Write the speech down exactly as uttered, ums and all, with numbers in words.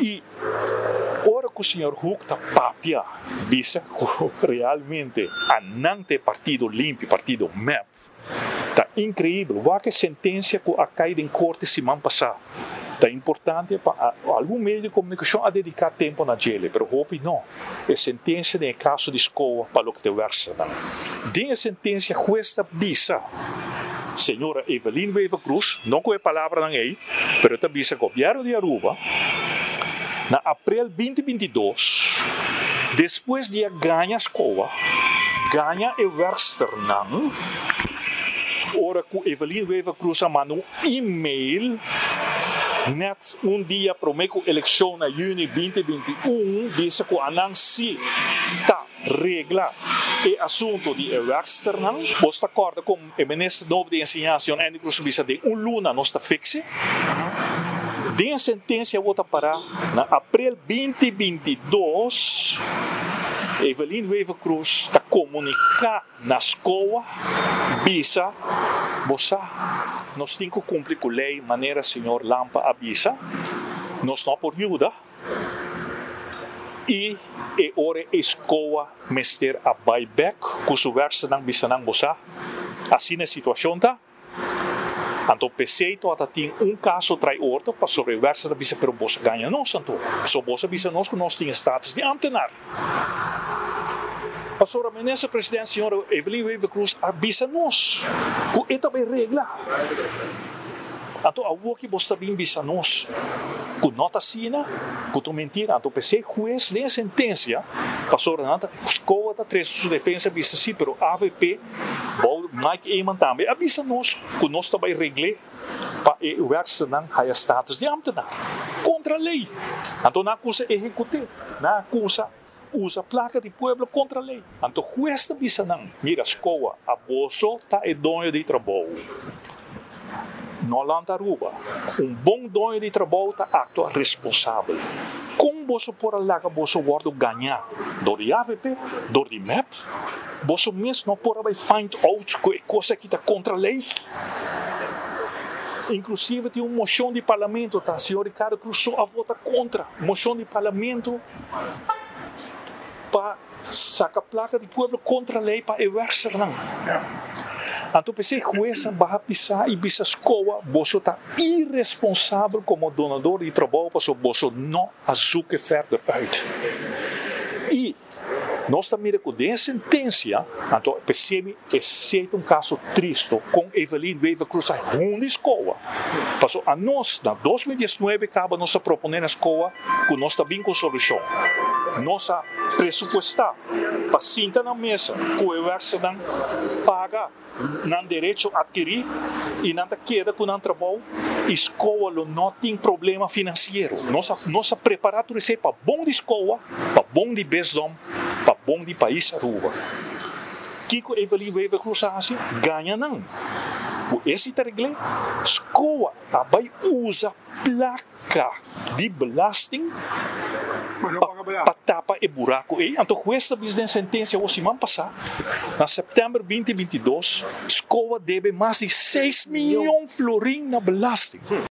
E ora que o senhor Huck está papia, bisa realmente anante partido limpo, partido M E P, está incrível. Vai que sentença que a caída em corte semana passada. Está importante para algum meio de comunicação a dedicar tempo na gele, mas hope não. É sentença no caso de escola para o que te versa. De a sentença cuesta bisa. Senhora Evelyn Wever Cruz, não com a palavra não é, mas está bisa governo de Aruba, na abril vinte e vinte e dois, depois de ganhar a escola, ganha o verster não. Ora que Evelyn Wever Cruz mandou um e-mail net um dia para a eleição na junho vinte e vinte e um, disse que a Nancy está regla e assunto de Webster não. Você acorda com o ministro novo de ensinação Andy Cruz Bisa de um luna não está fixe. De a sentença vota para na abril vinte e vinte e dois. Evelyn Wever Cruz está comunicar na escola Bisa você nós temos que cumprir com a lei maneira senhor Lampa avisa nós não por ajuda e é hora a escola mester a buyback com o verso não bisa não você assim a situação tá então pensei que tem um caso trai orto para sobre o verso da bisa pero você ganha não santo só você bisa nós que nós temos status de ambtenar. Pastor, a ministra presidente, senhora Evelyn Wever Cruz, avisa nós. Que esta é regra. Então, a que você também avisa nós. Que nota sina, que tu mentira. Então, pensei, juiz de sentença, pastor, a escola da três sua defesa avisa sim, pero A V P, Mike Eman também, avisa nós. Que nós também regle para o verso não há status de ambtenar. Contra a lei. Então, na acusa executiva, na acusa usa a placa de pueblo contra a lei. Então, o juiz da bisa não. Mira, a escola, a bolsa está é dono de trabalho. Não lanta Aruba. Um bom dono de trabalho está atua responsável. Como você por lá que você guarda ganhar? Do de A V P, do de M E P, você mesmo não pode find out que coisa que está contra a lei. Inclusive, tem uma moção de parlamento, tá? O senhor Ricardo Cruz só vota contra. Moção de parlamento para sacar a placa de pueblo contra a lei para everser não. Então pensei que essa vai pisar e bisa escola, você está irresponsável como donador de trabalho, porque você não azuca verder uit. E nós também recordamos a sentença, então pensei que é um caso triste com Evelyn Wever Cruz a uma escola. Passou a nós, na dois mil e dezenove, acaba nós propondo na escola que nós também com solução. Nós pressupostar para sentar na mesa que o verso não paga não direito a adquirir e não queda com o trabalho escola não tem problema financeiro nós nós preparados para bom de escola para bom de bezom para bom de país Aruba Kiko Evelyn Wever Cruz assim ganha não por esse regle escola vai usa placa de belasting para tapar o buraco. Então, esta business sentença, o semana passada, na setembro vinte e vinte e dois, a escola deve mais de seis milhões de florins na belasting.